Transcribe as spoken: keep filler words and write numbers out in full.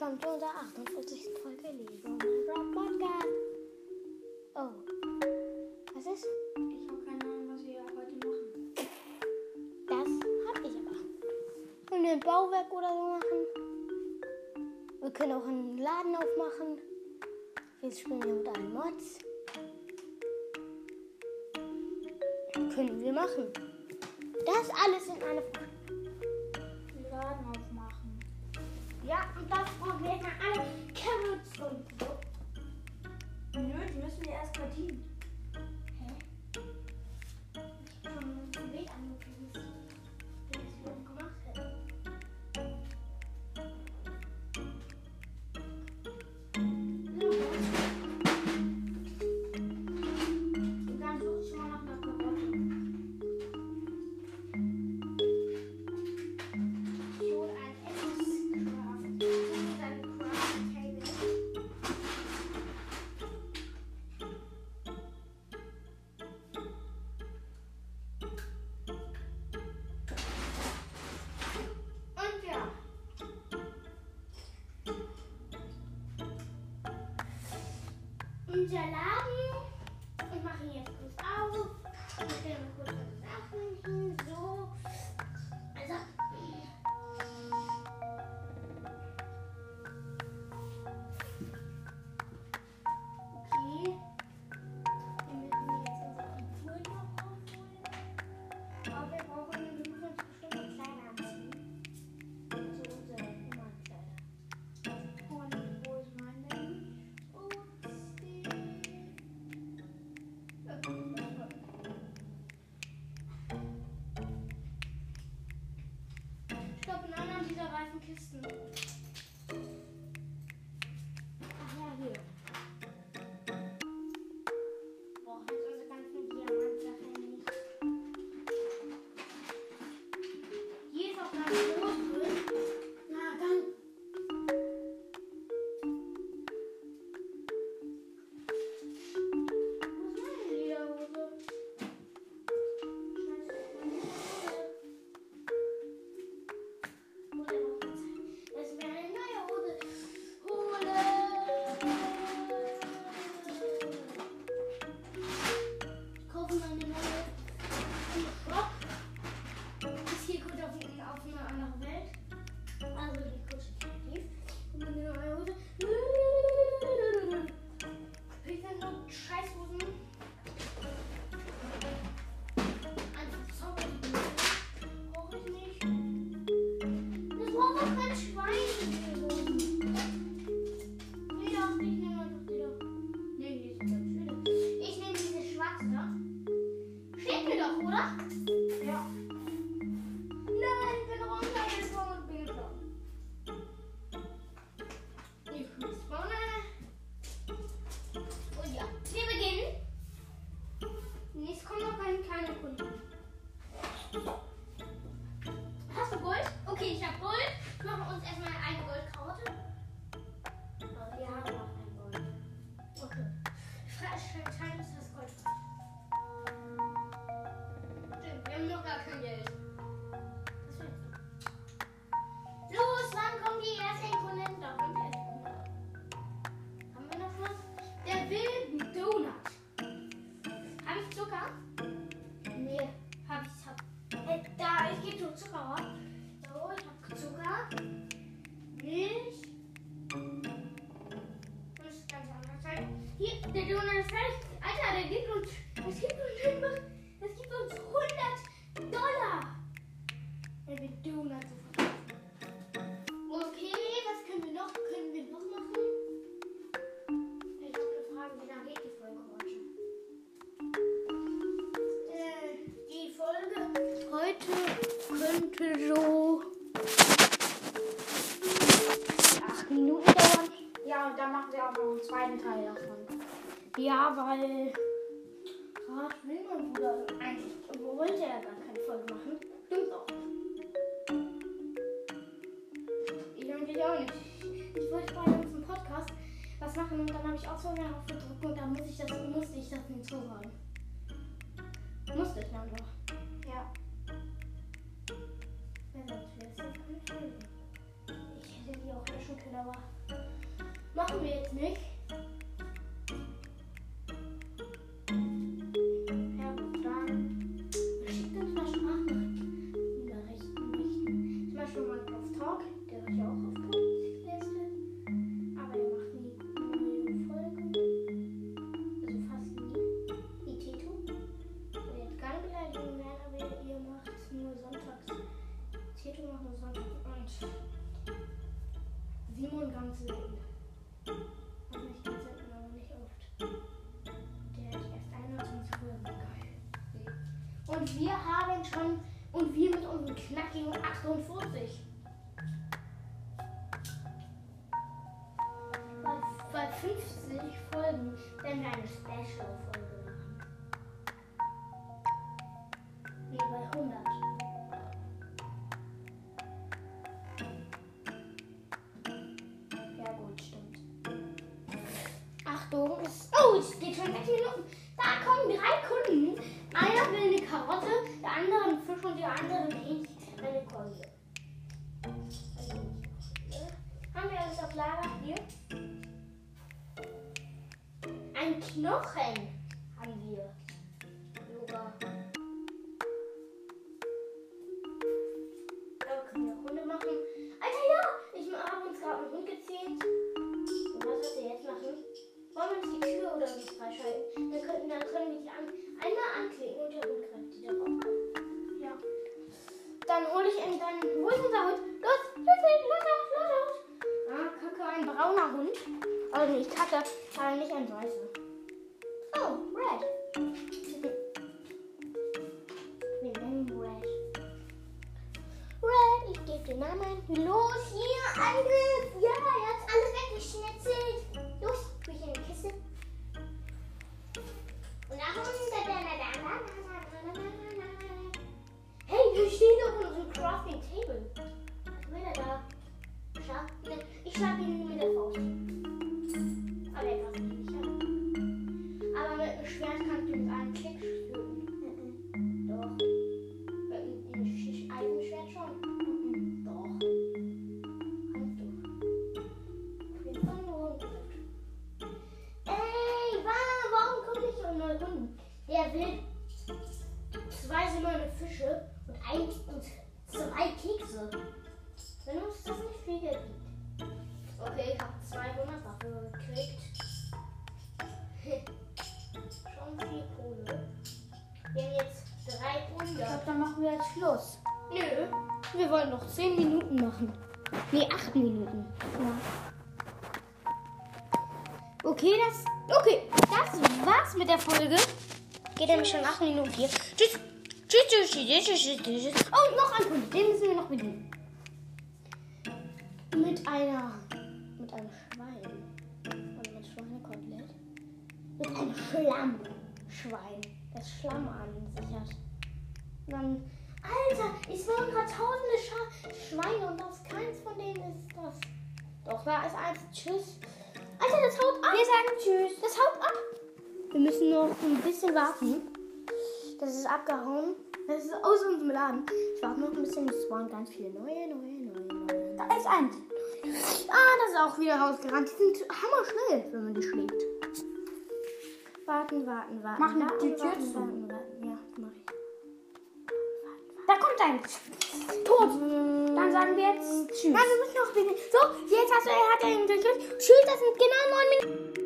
willkommen zu unserer achtundvierzigsten Folge Lego Minecraft Podcast. Oh, was ist? Ich habe keine Ahnung, was wir heute machen. Das habe ich aber. Können wir ein Bauwerk oder so machen? Wir können auch einen Laden aufmachen. Jetzt spielen wir mit allen Mods. Können wir machen. Das alles in einer Folge. Laden aufmachen. Ja, und das brauchen wir erstmal alle Carrots und so. Nö, die müssen wir erst verdienen. Hä? Ich habe schon ein Bild angeguckt, wie ich das gemacht hätte. Und dann suche ich mal nach einer Karotte. Ich hole ein Essenscraft. Das ist ein Craft Table. Und ja. Unser Laden. Ich mache ihn jetzt kurz auf. Ich stelle mal kurz meine Sachen hin. So. Also. Okay. Wir müssen jetzt unsere Figuren noch aufholen. Aber wir brauchen, wir müssen uns bestimmte Kleider anziehen. Also unsere Nummernkleider. Und wo ist meine? Ich glaube, in einer dieser weißen Kisten. Ach ja, hier. Boah, jetzt unsere ganzen Diamantsachen nicht. Hier ist auch ganz groß drin. Na, dann. Wo ist meine Lederhose? Dass wir eine neue Hose holen. Ich kaufe mir eine neue Rock. Ist hier gut auf, auf eine andere Welt. Also die kurze Tief. Und eine neue Hose. Ich will nur Scheißhosen. Einfach Zauberhosen. Brauche ich nicht. Das braucht doch kein Schwein. Nee, doch, ich nehme einfach die doch. Nee, die ist ganz schön. Ich nehme diese schwarze. Steht mir doch, oder? Ja. Nein, ich bin runtergekommen und bin geflogen. Ich spawne. Und ja, wir beginnen. Jetzt kommen noch keine kleinen Kunden. Hast du Gold? Okay, ich habe Gold. Machen wir uns erstmal eine Goldkarotte. Aber wir haben noch kein Gold. Okay. Scheint ist das Gold. Stimmt, wir haben noch gar kein Geld. Das wird Los, wann kommen die ersten Kunden? Da kommt der erste Kunde. Haben wir noch was? Der wilde Donut. Habe ich Zucker? Nee, habe ich. Hab. Äh, da, ich gebe so Zucker raus. So, ich habe Zucker. Milch. Das ist ganz anders. Hier, der Donut ist fertig. Alter, der gibt uns. Das gibt uns einfach. Das gibt uns hundert Dollar. Wenn wir Donuts so verkaufen. Okay, was können wir noch? Können wir noch machen? Ich habe eine Frage, wie lange geht die Folge heute? Äh, die Folge heute könnte so acht Minuten dauern. Ja, und dann machen wir auch noch einen zweiten Teil davon. Ja, weil gerade will mein Bruder eigentlich, wo wollte er gar keine Folge machen? Stimmt auch. Ich eigentlich auch nicht. Ich wollte bei uns im Podcast was machen und dann habe ich auch so mehr aufgedrückt und dann muss ich das, musste ich das nicht zuhören. Musste ich dann doch. Ja. Wenn das wäre, ist das nicht schön. Ich hätte die auch löschen können, aber machen wir jetzt nicht. Ja, gut, dann. Schickt uns mal Sprachnachrichten. Zum Beispiel mal auf Talk. Der ist ja auch auf Podcast-Liste. Aber er macht nie neue Folgen. Also fast nie. Die Tito. Und jetzt keine Beleidigung mehr, aber ihr macht es nur sonntags. Tito macht nur sonntags und Simon ganz selten. Also nicht ganz selten, aber nicht oft. Der hat erst einundzwanzig Folgen. Geil. Und wir haben schon, und wir mit unseren knackigen achtundvierzig. Bei, bei fünfzig Folgen werden wir eine Special-Folge machen. Wie bei hundert. Ja, gut, stimmt. Achtung, es, oh, es geht schon sechs Minuten. Da kommen drei Kunden. Einer will eine Karotte, der andere einen Fisch und der andere ein Hähnchen, eine Keule. Haben wir alles auf Lager? Hier. Ein Knochen haben wir. Yoga. Da können wir Hunde machen. Alter, ja! Ich habe uns gerade einen Hund gezählt. Und was wird er jetzt machen? Wollen wir uns die Tür oder so freischalten? Dann können, dann können wir die an, einmal anklicken und der Hund greift die dann auch an. Ja. Dann hole ich ihn dann. Wo ist unser Hund? Los, los, los, los, los, los. Ah, Kacke, ein brauner Hund. Also nicht Kacke, aber nicht ein weißer. Oh, Red. Wir nennen Red. Red, ich gebe den Namen. Los, hier, Angriff. Ja, jetzt alles weggeschnetzelt. Los, tu ich in die Kiste. Und nach unten. Hey, wir stehen auf unserem Crafting Table. Was will er da? Schlag, ich schlag ihn mit der Faust. Aber er greift mich nicht an. Aber mit einem Schwert kannst du mit einem Klick töten. Doch. Mit einem Eisenschwert schon. Doch. Kannst du. Auf jeden Fall nur gut. Ey, wa- warum kommt nicht so ein neuer Hund? Der will zwei silberne Fische und ein und zwei Kekse. Wenn uns das nicht viel Geld gibt. Okay, ich habe zweihundert dafür gekriegt. Schon viel Kohle. Wir haben jetzt Ich dreihundert. glaube, dann machen wir jetzt Schluss. Nö, wir wollen noch zehn Minuten machen. Nee, acht Minuten. Ja. Okay, das. Okay, das war's mit der Folge. Geht nämlich schon acht Minuten hier. Tschüss. Tschüss, tschüss, tschüss, tschüss, tschüss, tschüss. Oh, noch ein Kunde. Den müssen wir noch bedienen. Mit einer. Mit einem Schwein. Und mit Schweinekotelett. Mit einem Schlammschwein. Das Schlamm an sich hat. Dann. Alter, es waren gerade tausende Scha Schweine und das keins von denen ist das. Doch, da ist eins. Tschüss. Alter, das haut ab. Wir sagen Tschüss. Das haut ab. Wir müssen noch ein bisschen warten. Das ist abgehauen. Das ist aus unserem Laden. Ich warte noch ein bisschen. Es waren ganz viele neue, neue, neue, neue. Da ist eins. Ah, das ist auch wieder rausgerannt. Die sind hammerschnell, wenn man die schlägt. Warten, warten, warten. Mach warten, die Tür warten, zu. warten, warten. Ja, mach ich. Da kommt eins. Tot. Dann sagen wir jetzt Tschüss. Nein, wir müssen noch. So, jetzt hast du, er hat er ihn gekriegt. Tschüss, das sind genau neun Minuten.